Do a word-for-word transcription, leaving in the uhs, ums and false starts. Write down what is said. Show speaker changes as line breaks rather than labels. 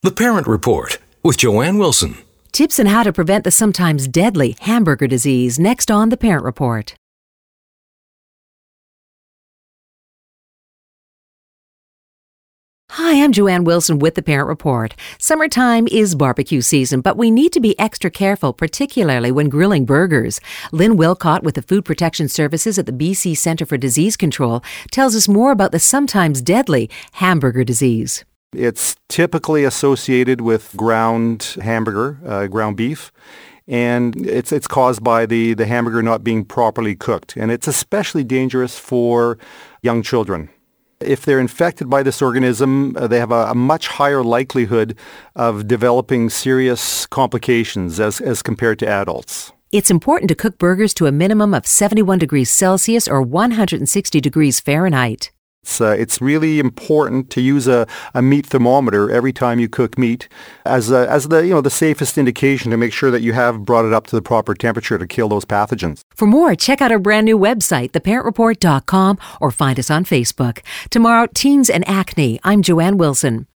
The Parent Report with Joanne Wilson.
Tips on how to prevent the sometimes deadly hamburger disease next on The Parent Report. Hi, I'm Joanne Wilson with The Parent Report. Summertime is barbecue season, but we need to be extra careful, particularly when grilling burgers. Lynn Wilcott with the Food Protection Services at the B C Centre for Disease Control tells us more about the sometimes deadly hamburger disease.
It's typically associated with ground hamburger, uh, ground beef, and it's it's caused by the, the hamburger not being properly cooked. And it's especially dangerous for young children. If they're infected by this organism, uh, they have a, a much higher likelihood of developing serious complications as, as compared to adults.
It's important to cook burgers to a minimum of seventy-one degrees Celsius or one hundred sixty degrees Fahrenheit.
It's, uh, it's really important to use a, a meat thermometer every time you cook meat as a, as the you know the safest indication to make sure that you have brought it up to the proper temperature to kill those pathogens.
For more, check out our brand new website, the parent report dot com, or find us on Facebook. Tomorrow, teens and acne. I'm Joanne Wilson.